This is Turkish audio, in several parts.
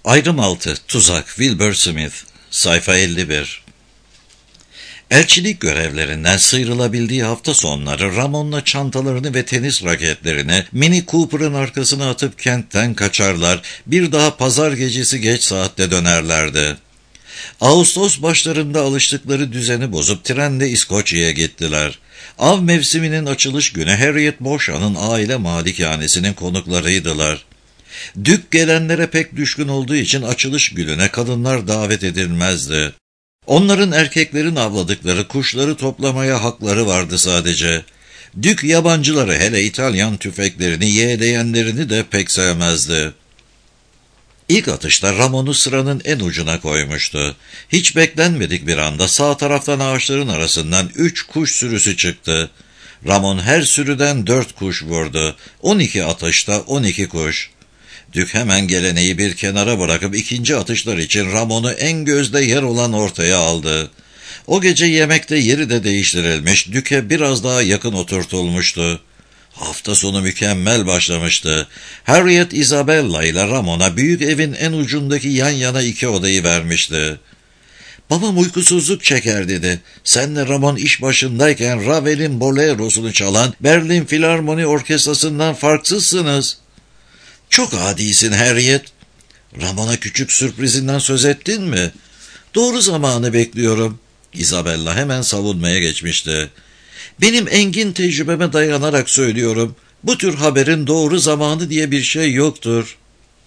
Ayrım 6. Tuzak. Wilbur Smith. Sayfa 51. Elçilik görevlerinden sıyrılabildiği hafta sonları Ramon'la çantalarını ve tenis raketlerini Mini Cooper'ın arkasına atıp kentten kaçarlar, bir daha pazar gecesi geç saatte dönerlerdi. Ağustos başlarında alıştıkları düzeni bozup trenle İskoçya'ya gittiler. Av mevsiminin açılış günü Harriet Beauchamp'ın aile malikanesinin konuklarıydılar. Dük gelenlere pek düşkün olduğu için açılış gününe kadınlar davet edilmezdi. Onların erkeklerin avladıkları kuşları toplamaya hakları vardı sadece. Dük yabancıları, hele İtalyan tüfeklerini, yeğleyenlerini de pek sevmezdi. İlk atışta Ramon'u sıranın en ucuna koymuştu. Hiç beklenmedik bir anda sağ taraftan ağaçların arasından 3 kuş sürüsü çıktı. Ramon her sürüden 4 kuş vurdu. 12 atışta 12 kuş. Dük hemen geleneği bir kenara bırakıp ikinci atışlar için Ramon'u en gözde yer olan ortaya aldı. O gece yemekte yeri de değiştirilmiş, Dük'e biraz daha yakın oturtulmuştu. Hafta sonu mükemmel başlamıştı. Harriet Isabella ile Ramon'a büyük evin en ucundaki yan yana 2 odayı vermişti. "Babam uykusuzluk çeker," dedi. "Senle Ramon iş başındayken Ravel'in bolerosunu çalan Berlin Filarmoni Orkestrası'ndan farksızsınız." "Çok adisin Harriet." "Ramon'a küçük sürprizinden söz ettin mi?" "Doğru zamanı bekliyorum." Isabella hemen savunmaya geçmişti. "Benim engin tecrübeme dayanarak söylüyorum. Bu tür haberin doğru zamanı diye bir şey yoktur."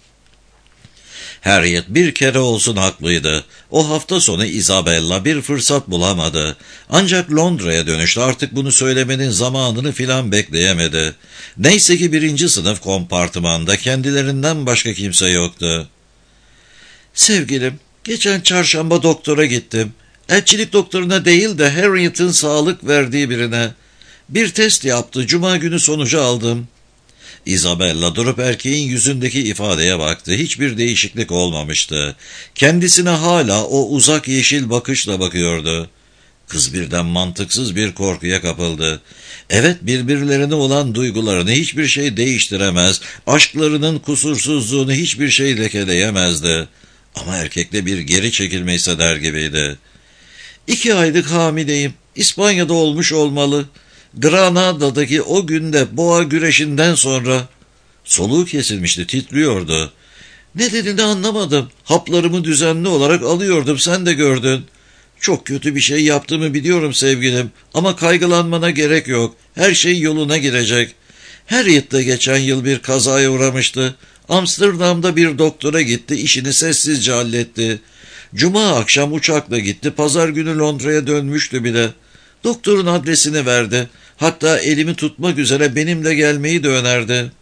Harriet bir kere olsun haklıydı. O hafta sonu Isabella bir fırsat bulamadı. Ancak Londra'ya dönüştü, artık bunu söylemenin zamanını filan bekleyemedi. Neyse ki 1. sınıf kompartımanda kendilerinden başka kimse yoktu. "Sevgilim, geçen çarşamba doktora gittim. Elçilik doktoruna değil de Harriet'in sağlık verdiği birine. Bir test yaptı, cuma günü sonucu aldım." Isabella durup erkeğin yüzündeki ifadeye baktı. Hiçbir değişiklik olmamıştı. Kendisine hala o uzak yeşil bakışla bakıyordu. Kız birden mantıksız bir korkuya kapıldı. Evet, birbirlerine olan duygularını hiçbir şey değiştiremez, aşklarının kusursuzluğunu hiçbir şey lekeleyemezdi. Ama erkekte bir geri çekilme hisseder gibiydi. 2 aylık hamileyim. İspanya'da olmuş olmalı. Granada'daki o günde boğa güreşinden sonra. Soluğu kesilmişti, titriyordu. Ne dediğini anlamadım. Haplarımı düzenli olarak alıyordum, sen de gördün. Çok kötü bir şey yaptığımı biliyorum sevgilim, ama kaygılanmana gerek yok. Her şey yoluna girecek. Harriet de geçen yıl bir kazaya uğramıştı. Amsterdam'da bir doktora gitti, işini sessizce halletti. Cuma akşam uçakla gitti, pazar günü Londra'ya dönmüştü bile. Doktorun adresini verdi. Hatta elimi tutmak üzere benimle gelmeyi de önerdi.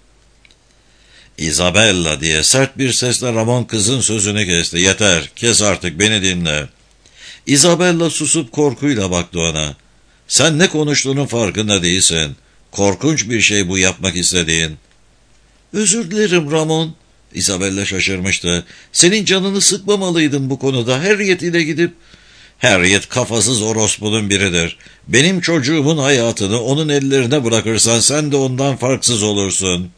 "Isabella," diye sert bir sesle Ramon kızın sözünü kesti. "Yeter, kes artık, beni dinle." Isabella susup korkuyla baktı ona. "Sen ne konuştuğunun farkında değilsin. Korkunç bir şey bu yapmak istediğin." "Özür dilerim Ramon." Isabella şaşırmıştı. "Senin canını sıkmamalıydım bu konuda. Harriet ile gidip..." "Harriet kafasız orospunun biridir. Benim çocuğumun hayatını onun ellerine bırakırsan sen de ondan farksız olursun."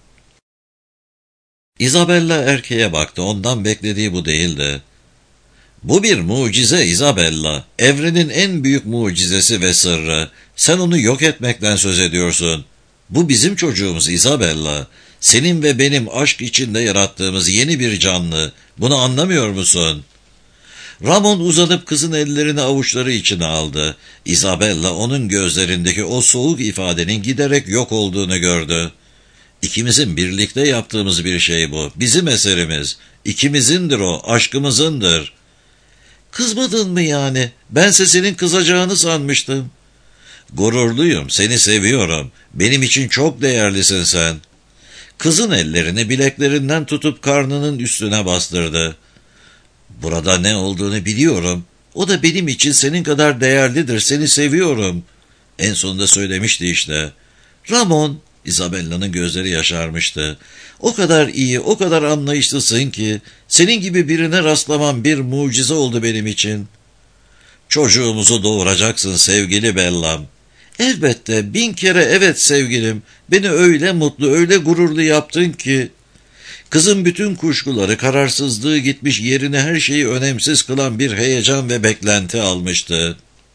Isabella erkeğe baktı. Ondan beklediği bu değildi. "Bu bir mucize Isabella. Evrenin en büyük mucizesi ve sırrı. Sen onu yok etmekten söz ediyorsun. Bu bizim çocuğumuz Isabella. Senin ve benim aşk içinde yarattığımız yeni bir canlı. Bunu anlamıyor musun?" Ramon uzanıp kızın ellerini avuçları içine aldı. Isabella onun gözlerindeki o soğuk ifadenin giderek yok olduğunu gördü. "İkimizin birlikte yaptığımız bir şey bu. Bizim eserimiz. İkimizindir o, aşkımızındır." "Kızmadın mı yani? Bense senin kızacağını sanmıştım." "Gururluyum, seni seviyorum. Benim için çok değerlisin sen." Kızın ellerini bileklerinden tutup karnının üstüne bastırdı. "Burada ne olduğunu biliyorum. O da benim için senin kadar değerlidir. Seni seviyorum." En sonunda söylemişti işte. "Ramon," Isabella'nın gözleri yaşarmıştı. "O kadar iyi, o kadar anlayışlısın ki, senin gibi birine rastlamam bir mucize oldu benim için." "Çocuğumuzu doğuracaksın sevgili Bellam." "Elbette, 1000 kere evet sevgilim. Beni öyle mutlu, öyle gururlu yaptın ki." Kızın bütün kuşkuları, kararsızlığı gitmiş, yerine her şeyi önemsiz kılan bir heyecan ve beklenti almıştı.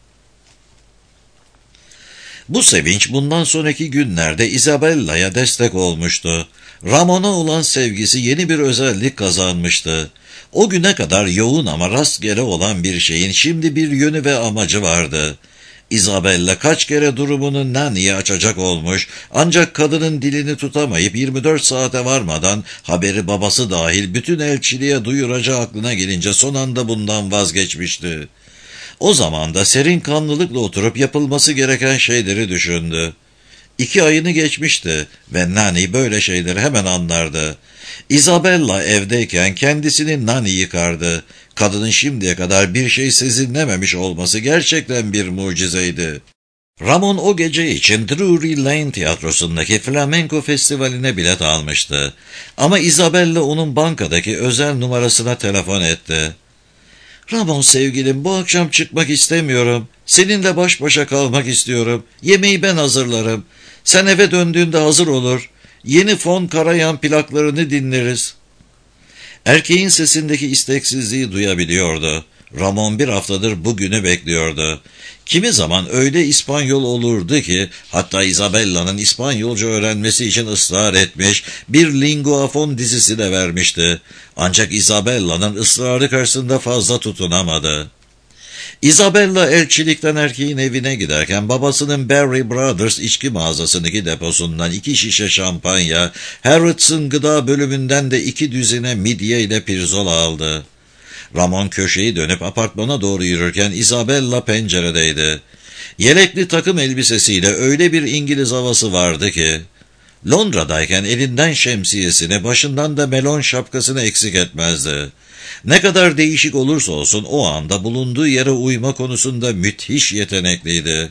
Bu sevinç bundan sonraki günlerde Isabella'ya destek olmuştu. Ramon'a olan sevgisi yeni bir özellik kazanmıştı. O güne kadar yoğun ama rastgele olan bir şeyin şimdi bir yönü ve amacı vardı. Isabella kaç kere durumunu Nanny'ye açacak olmuş, ancak kadının dilini tutamayıp 24 saate varmadan haberi babası dahil bütün elçiliğe duyuracağı aklına gelince son anda bundan vazgeçmişti. O zaman da serin kanlılıkla oturup yapılması gereken şeyleri düşündü. 2 ayını geçmişti ve Nanny böyle şeyleri hemen anlardı. Isabella evdeyken kendisini Nanny yıkardı. Kadının şimdiye kadar bir şey sezinlememiş olması gerçekten bir mucizeydi. Ramon o gece için Drury Lane tiyatrosundaki flamenco festivaline bilet almıştı. Ama Isabella onun bankadaki özel numarasına telefon etti. "Ramon sevgilim, bu akşam çıkmak istemiyorum. Seninle baş başa kalmak istiyorum. Yemeği ben hazırlarım. Sen eve döndüğünde hazır olur. Yeni Von Karajan plaklarını dinleriz." Erkeğin sesindeki isteksizliği duyabiliyordu. Ramon bir haftadır bugünü bekliyordu. Kimi zaman öyle İspanyol olurdu ki, hatta Isabella'nın İspanyolca öğrenmesi için ısrar etmiş, bir linguafon dizisi de vermişti. Ancak Isabella'nın ısrarı karşısında fazla tutunamadı. Isabella elçilikten erkeğin evine giderken babasının Barry Brothers içki mağazasındaki deposundan 2 şişe şampanya, Harrods'ın gıda bölümünden de 2 düzine midye ile pirzola aldı. Ramon köşeyi dönüp apartmana doğru yürürken Isabella penceredeydi. Yelekli takım elbisesiyle öyle bir İngiliz havası vardı ki, Londra'dayken elinden şemsiyesini, başından da melon şapkasını eksik etmezdi. Ne kadar değişik olursa olsun o anda bulunduğu yere uyma konusunda müthiş yetenekliydi.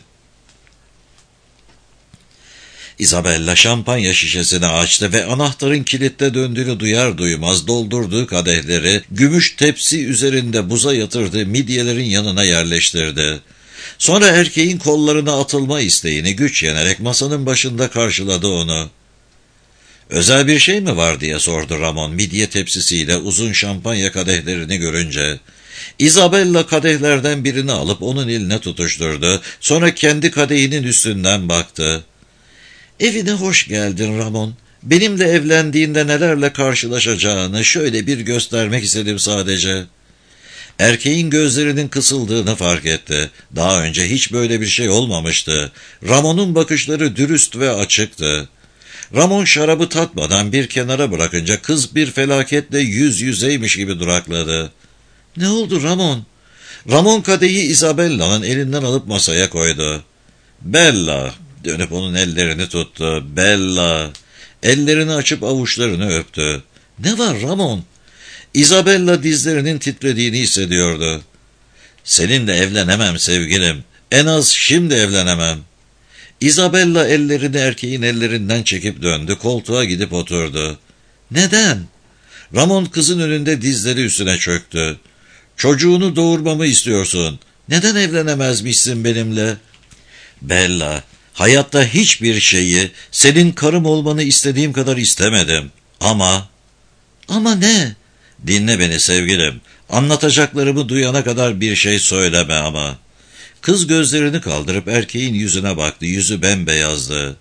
Isabella şampanya şişesini açtı ve anahtarın kilitte döndüğünü duyar duymaz doldurduğu kadehleri gümüş tepsi üzerinde buza yatırdığı midyelerin yanına yerleştirdi. Sonra erkeğin kollarına atılma isteğini güç yenerek masanın başında karşıladı onu. "Özel bir şey mi var?" diye sordu Ramon midye tepsisiyle uzun şampanya kadehlerini görünce. Isabella kadehlerden birini alıp onun eline tutuşturdu. Sonra kendi kadehinin üstünden baktı. "Evine hoş geldin Ramon. Benimle evlendiğinde nelerle karşılaşacağını şöyle bir göstermek istedim sadece." Erkeğin gözlerinin kısıldığını fark etti. Daha önce hiç böyle bir şey olmamıştı. Ramon'un bakışları dürüst ve açıktı. Ramon şarabı tatmadan bir kenara bırakınca kız bir felaketle yüz yüzeymiş gibi durakladı. "Ne oldu Ramon?" Ramon kadehi Isabella'nın elinden alıp masaya koydu. "Bella," dönüp onun ellerini tuttu. "Bella." Ellerini açıp avuçlarını öptü. "Ne var Ramon?" Isabella dizlerinin titrediğini hissediyordu. "Seninle evlenemem sevgilim. En az şimdi evlenemem." Isabella ellerini erkeğin ellerinden çekip döndü, koltuğa gidip oturdu. "Neden?" Ramon kızın önünde dizleri üstüne çöktü. "Çocuğunu doğurmamı istiyorsun. Neden evlenemezmişsin benimle?" "Bella, hayatta hiçbir şeyi senin karım olmanı istediğim kadar istemedim. Ama..." "Ama ne?" "Dinle beni sevgilim. Anlatacaklarımı duyana kadar bir şey söyleme ama." Kız gözlerini kaldırıp erkeğin yüzüne baktı. Yüzü bembeyazdı.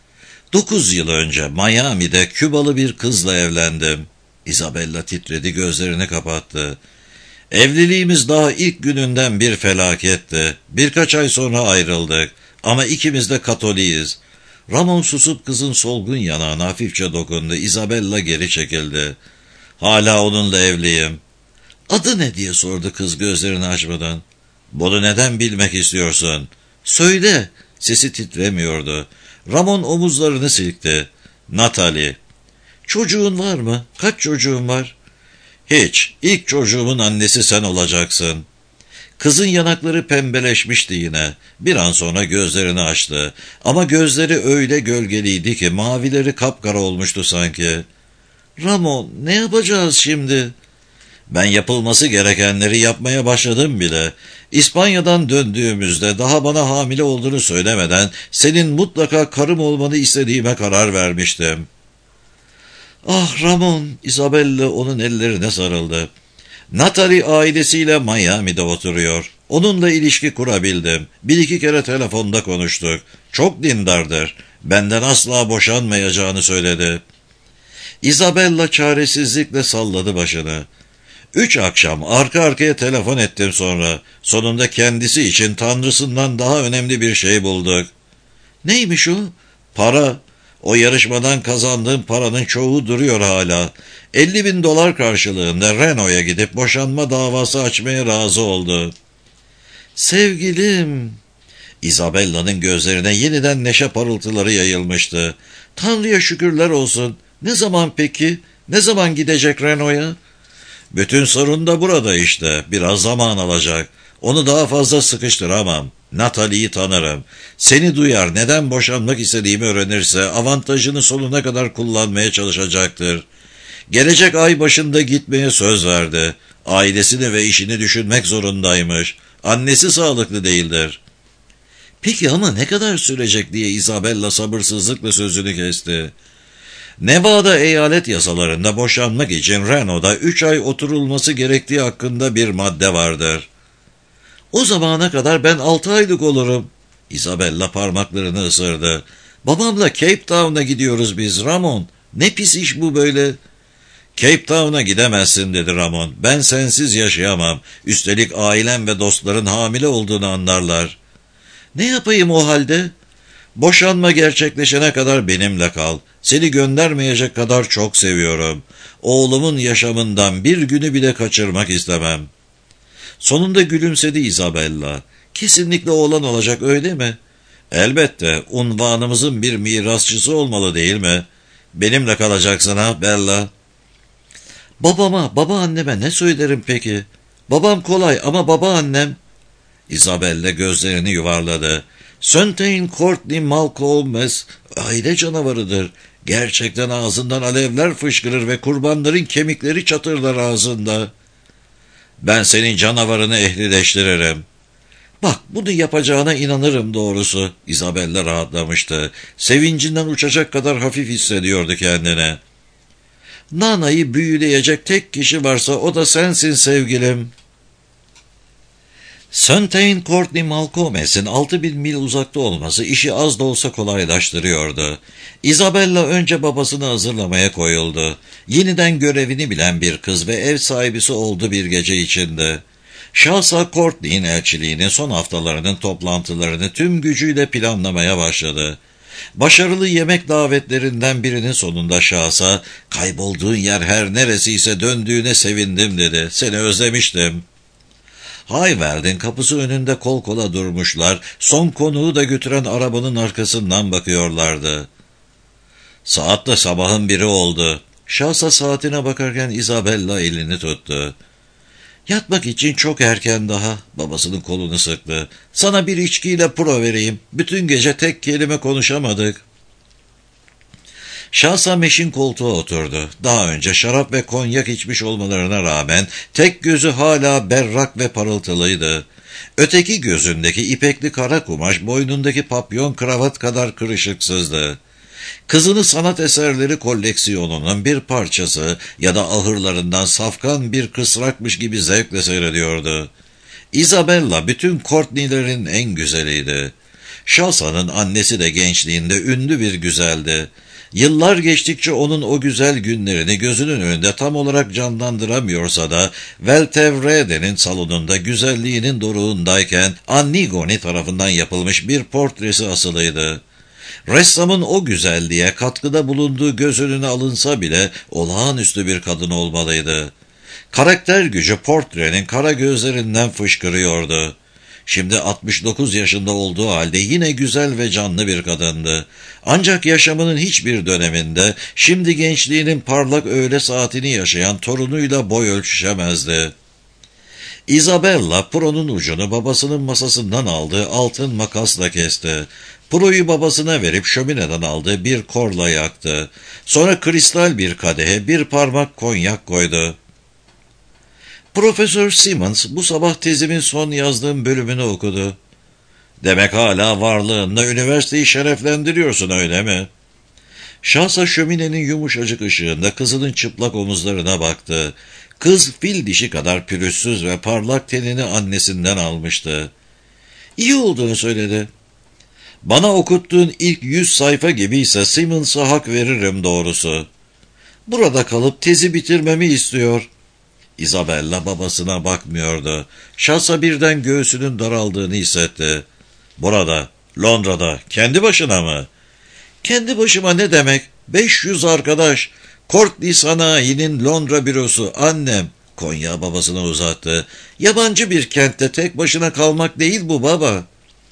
9 yıl önce Miami'de Kübalı bir kızla evlendim." Isabella titredi, gözlerini kapattı. "Evliliğimiz daha ilk gününden bir felaketti. Birkaç ay sonra ayrıldık. Ama ikimiz de Katoliyiz." Ramon susup kızın solgun yanağına hafifçe dokundu. Isabella geri çekildi. "Hala onunla evliyim." "Adı ne?" diye sordu kız gözlerini açmadan. "Bunu neden bilmek istiyorsun?" "Söyle." Sesi titremiyordu. Ramon omuzlarını silkti. "Natalie." "Çocuğun var mı? Kaç çocuğun var?" "Hiç. İlk çocuğumun annesi sen olacaksın." Kızın yanakları pembeleşmişti yine. Bir an sonra gözlerini açtı. Ama gözleri öyle gölgeliydi ki mavileri kapkara olmuştu sanki. "Ramon, ne yapacağız şimdi?" "Ben yapılması gerekenleri yapmaya başladım bile. İspanya'dan döndüğümüzde daha bana hamile olduğunu söylemeden senin mutlaka karım olmanı istediğime karar vermiştim." Ah Ramon, Isabella onun ellerine sarıldı. Natalie ailesiyle Miami'de oturuyor. Onunla ilişki kurabildim. Bir iki kere telefonda konuştuk. Çok dindardır. Benden asla boşanmayacağını söyledi. Isabella çaresizlikle salladı başını. 3 akşam arka arkaya telefon ettim sonra. Sonunda kendisi için Tanrısından daha önemli bir şey bulduk. Neymiş o? Para. O yarışmadan kazandığım paranın çoğu duruyor hala. 50.000 dolar karşılığında Renault'a gidip boşanma davası açmaya razı oldu. Sevgilim. Isabella'nın gözlerine yeniden neşe parıltıları yayılmıştı. Tanrı'ya şükürler olsun. Ne zaman peki? Ne zaman gidecek Renault'a? Bütün sorun da burada işte. Biraz zaman alacak. Onu daha fazla sıkıştıramam. Natalie'yi tanırım. Seni duyar, neden boşanmak istediğimi öğrenirse avantajını sonuna kadar kullanmaya çalışacaktır. Gelecek ay başında gitmeye söz verdi. Ailesini ve işini düşünmek zorundaymış. Annesi sağlıklı değildir. Peki ama ne kadar sürecek diye Isabella sabırsızlıkla sözünü kesti. Nevada eyalet yasalarında boşanmak için Reno'da 3 ay oturulması gerektiği hakkında bir madde vardır. O zamana kadar ben 6 aylık olurum. Isabella parmaklarını ısırdı. Babamla Cape Town'a gidiyoruz biz Ramon. Ne pis iş bu böyle. Cape Town'a gidemezsin dedi Ramon. Ben sensiz yaşayamam. Üstelik ailem ve dostların hamile olduğunu anlarlar. Ne yapayım o halde? Boşanma gerçekleşene kadar benimle kal. Seni göndermeyecek kadar çok seviyorum. Oğlumun yaşamından bir günü bile kaçırmak istemem. Sonunda gülümsedi Isabella. Kesinlikle oğlan olacak öyle mi? Elbette, unvanımızın bir mirasçısı olmalı değil mi? Benimle kalacaksın ha Bella. Babama, babaanneme ne söylerim peki? Babam kolay ama babaannem... Isabella gözlerini yuvarladı. Fontaine Courtney Malcolmes aile canavarıdır. Gerçekten ağzından alevler fışkırır ve kurbanların kemikleri çatırlar ağzında. Ben senin canavarını ehlileştiririm. Bak bunu yapacağına inanırım doğrusu. Isabella rahatlamıştı. Sevincinden uçacak kadar hafif hissediyordu kendine. Nana'yı büyüleyecek tek kişi varsa o da sensin sevgilim. Fontaine Courtney Malcolmes'in 6.000 mil uzakta olması işi az da olsa kolaylaştırıyordu. Isabella önce babasını hazırlamaya koyuldu. Yeniden görevini bilen bir kız ve ev sahibisi oldu bir gece içinde. Şahsa Courtney'in elçiliğinin son haftalarının toplantılarını tüm gücüyle planlamaya başladı. Başarılı yemek davetlerinden birinin sonunda şahsa, kaybolduğun yer her neresiyse döndüğüne sevindim dedi. Seni özlemiştim. Hayverd'in kapısı önünde kol kola durmuşlar, son konuğu da götüren arabanın arkasından bakıyorlardı. Saat de sabahın 1'i oldu. Şahsa saatine bakarken Isabella elini tuttu. Yatmak için çok erken daha, babasının kolunu sıktı. Sana bir içkiyle pro vereyim, bütün gece tek kelime konuşamadık. Şahsa meşin koltuğa oturdu. Daha önce şarap ve konyak içmiş olmalarına rağmen tek gözü hala berrak ve parıltılıydı. Öteki gözündeki ipekli kara kumaş boynundaki papyon kravat kadar kırışıksızdı. Kızını sanat eserleri koleksiyonunun bir parçası ya da ahırlarından safkan bir kısrakmış gibi zevkle seyrediyordu. Isabella bütün Courtney'lerin en güzeliydi. Şahsa'nın annesi de gençliğinde ünlü bir güzeldi. Yıllar geçtikçe onun o güzel günlerini gözünün önünde tam olarak canlandıramıyorsa da Veltevrede'nin salonunda güzelliğinin doruğundayken Annigoni tarafından yapılmış bir portresi asılıydı. Ressamın o güzelliğe katkıda bulunduğu göz önüne alınsa bile olağanüstü bir kadın olmalıydı. Karakter gücü portrenin kara gözlerinden fışkırıyordu. Şimdi 69 yaşında olduğu halde yine güzel ve canlı bir kadındı. Ancak yaşamının hiçbir döneminde şimdi gençliğinin parlak öğle saatini yaşayan torunuyla boy ölçüşemezdi. Isabella Pro'nun ucunu babasının masasından aldığı altın makasla kesti. Pro'yu babasına verip şömineden aldığı bir korla yaktı. Sonra kristal bir kadehe bir parmak konyak koydu. Profesör Simmons bu sabah tezimin son yazdığım bölümünü okudu. Demek hala varlığınla üniversiteyi şereflendiriyorsun öyle mi? Şahsa şöminenin yumuşacık ışığında kızının çıplak omuzlarına baktı. Kız fil dişi kadar pürüzsüz ve parlak tenini annesinden almıştı. İyi olduğunu söyledi. Bana okuttuğun ilk 100 sayfa gibiyse Simmons'a hak veririm doğrusu. Burada kalıp tezi bitirmemi istiyor. Isabella babasına bakmıyordu. Şahsa birden göğsünün daraldığını hissetti. Burada, Londra'da, kendi başına mı? Kendi başıma ne demek? 500 arkadaş. Courtney Sanayi'nin Londra bürosu, annem. Konya babasına uzattı. Yabancı bir kentte tek başına kalmak değil bu baba.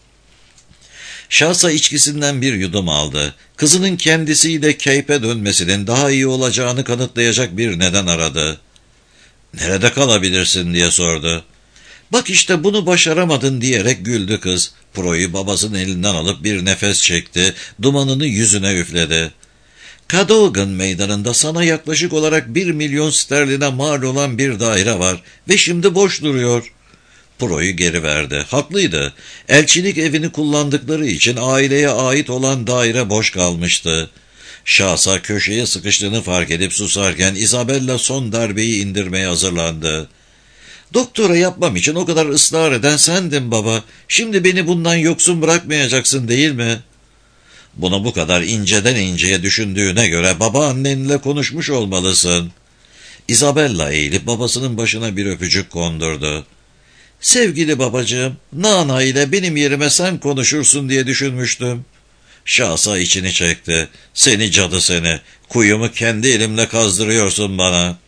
Şahsa içkisinden bir yudum aldı. Kızının kendisiyle Cape'e dönmesinin daha iyi olacağını kanıtlayacak bir neden aradı. Nerede kalabilirsin diye sordu. Bak işte bunu başaramadın diyerek güldü kız. Pro'yu babasının elinden alıp bir nefes çekti, dumanını yüzüne üfledi. Cadogan meydanında sana yaklaşık olarak 1 milyon sterline mal olan bir daire var ve şimdi boş duruyor. Pro'yu geri verdi. Haklıydı. Elçilik evini kullandıkları için aileye ait olan daire boş kalmıştı. Şahsa köşeye sıkıştığını fark edip susarken Isabella son darbeyi indirmeye hazırlandı. Doktora yapmam için o kadar ısrar eden sendin baba. Şimdi beni bundan yoksun bırakmayacaksın değil mi? Bunu bu kadar inceden inceye düşündüğüne göre babaannenle konuşmuş olmalısın. Isabella eğilip babasının başına bir öpücük kondurdu. Sevgili babacığım, Nana ile benim yerime sen konuşursun diye düşünmüştüm. Şahsa içini çekti. Seni cadı seni, kuyumu kendi elimle kazdırıyorsun bana.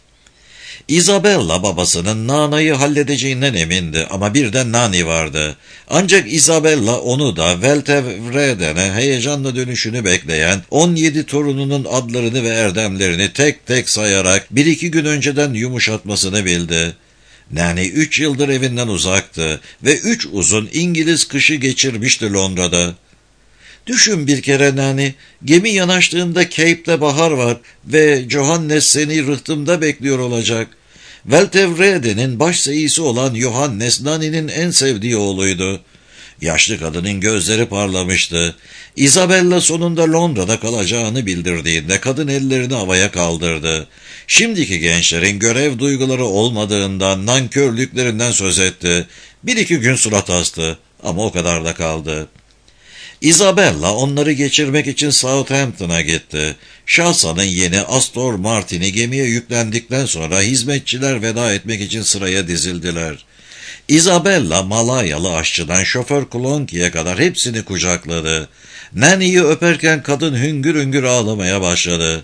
Isabella babasının Nana'yı halledeceğinden emindi ama bir de Nani vardı. Ancak Isabella onu da Veltevreden'e heyecanla dönüşünü bekleyen 17 torununun adlarını ve erdemlerini tek tek sayarak 1-2 gün önceden yumuşatmasını bildi. Nani 3 yıldır evinden uzaktı ve 3 uzun İngiliz kışı geçirmişti Londra'da. Düşün bir kere Nani, gemi yanaştığında Cape'de bahar var ve Johannes seni rıhtımda bekliyor olacak. Veltevreden'in baş seyisi olan Johannes, Nani'nin en sevdiği oğluydu. Yaşlı kadının gözleri parlamıştı. Isabella sonunda Londra'da kalacağını bildirdiğinde kadın ellerini havaya kaldırdı. Şimdiki gençlerin görev duyguları olmadığından, nankörlüklerinden söz etti. 1-2 gün surat astı ama o kadar da kaldı. Isabella onları geçirmek için Southampton'a gitti. Şahsa'nın yeni Astor Martin'i gemiye yüklendikten sonra hizmetçiler veda etmek için sıraya dizildiler. Isabella Malayalı aşçıdan şoför Klonki'ye kadar hepsini kucakladı. Nani'yi öperken kadın hüngür hüngür ağlamaya başladı.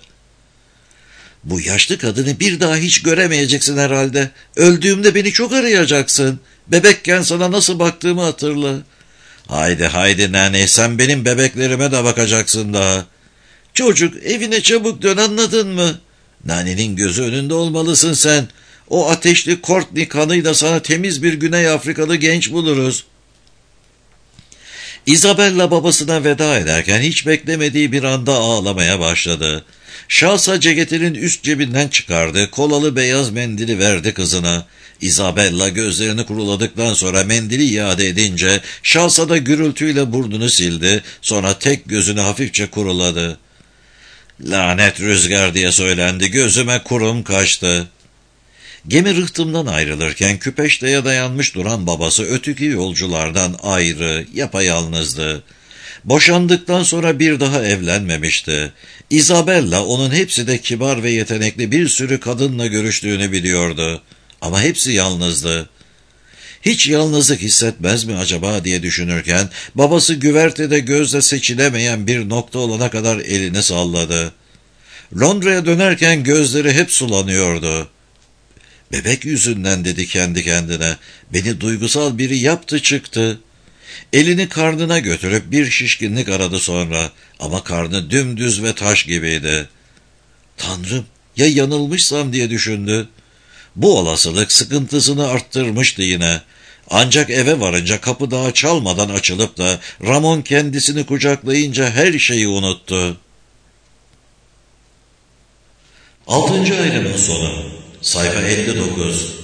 Bu yaşlı kadını bir daha hiç göremeyeceksin herhalde. Öldüğümde beni çok arayacaksın. Bebekken sana nasıl baktığımı hatırla. Haydi Nani, sen benim bebeklerime de bakacaksın daha. Çocuk, evine çabuk dön, anladın mı? Nani'nin gözü önünde olmalısın sen. O ateşli Courtney kanıyla sana temiz bir Güney Afrikalı genç buluruz. Isabella babasına veda ederken hiç beklemediği bir anda ağlamaya başladı. Şahsa ceketinin üst cebinden çıkardı, kolalı beyaz mendili verdi kızına. Isabella gözlerini kuruladıktan sonra mendili iade edince Şahsa da gürültüyle burnunu sildi, sonra tek gözünü hafifçe kuruladı. Lanet rüzgar diye söylendi, gözüme kurum kaçtı. Gemi rıhtımdan ayrılırken küpeşteye dayanmış duran babası öteki yolculardan ayrı, yapayalnızdı. Boşandıktan sonra bir daha evlenmemişti. Isabella onun hepsi de kibar ve yetenekli bir sürü kadınla görüştüğünü biliyordu. Ama hepsi yalnızdı. Hiç yalnızlık hissetmez mi acaba diye düşünürken babası güvertede gözle seçilemeyen bir nokta olana kadar elini salladı. Londra'ya dönerken gözleri hep sulanıyordu. Bebek yüzünden dedi kendi kendine. Beni duygusal biri yaptı çıktı. Elini karnına götürüp bir şişkinlik aradı sonra. Ama karnı dümdüz ve taş gibiydi. Tanrım, ya yanılmışsam diye düşündü. Bu olasılık sıkıntısını arttırmıştı yine. Ancak eve varınca kapı daha çalmadan açılıp da Ramon kendisini kucaklayınca her şeyi unuttu. 6. ayrımın sonu. Sayfa 59.